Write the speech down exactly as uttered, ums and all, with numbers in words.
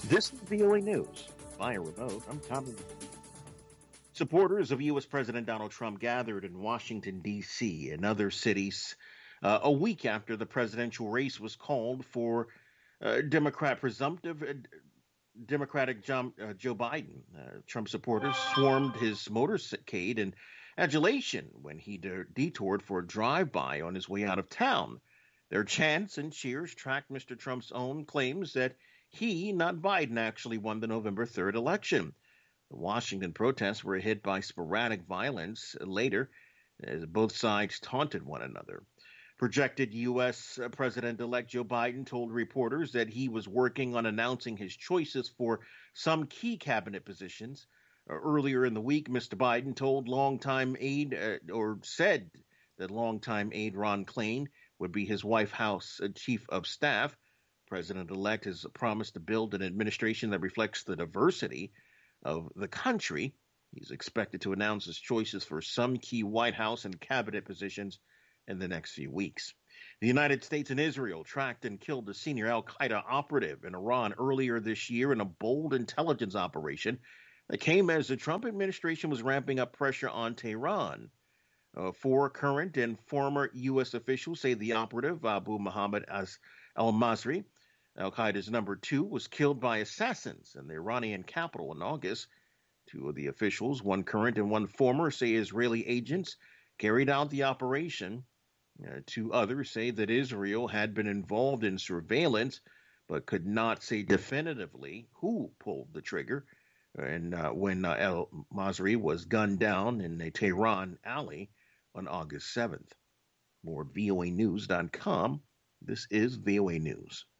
This is V O A News. Via remote, I'm Tommy. Supporters of U S. President Donald Trump gathered in Washington, D C and other cities uh, a week after the presidential race was called for uh, Democrat presumptive uh, Democratic John, uh, Joe Biden. Uh, Trump supporters swarmed his motorcade in adulation when he de- detoured for a drive-by on his way out of town. Their chants and cheers tracked Mister Trump's own claims that he, not Biden, actually won the November third election. The Washington protests were hit by sporadic violence later as both sides taunted one another. Projected U S. President-elect Joe Biden told reporters that he was working on announcing his choices for some key cabinet positions. Uh, earlier in the week, Mister Biden told longtime aide, uh, or said that longtime aide Ron Klain would be his White House uh, chief of staff. President-elect has promised to build an administration that reflects the diversity of the country. He's expected to announce his choices for some key White House and cabinet positions in the next few weeks. The United States and Israel tracked and killed a senior al-Qaeda operative in Iran earlier this year in a bold intelligence operation that came as the Trump administration was ramping up pressure on Tehran. Uh, four current and former U S officials say the operative, Abu Muhammad al-Masri, al-Qaeda's number two, was killed by assassins in the Iranian capital in August. Two of the officials, one current and one former, say Israeli agents carried out the operation. Uh, two others say that Israel had been involved in surveillance, but could not say definitively who pulled the trigger. And uh, when uh, El Masri was gunned down in a Tehran alley on August seventh. More at V O A news dot com. This is V O A News.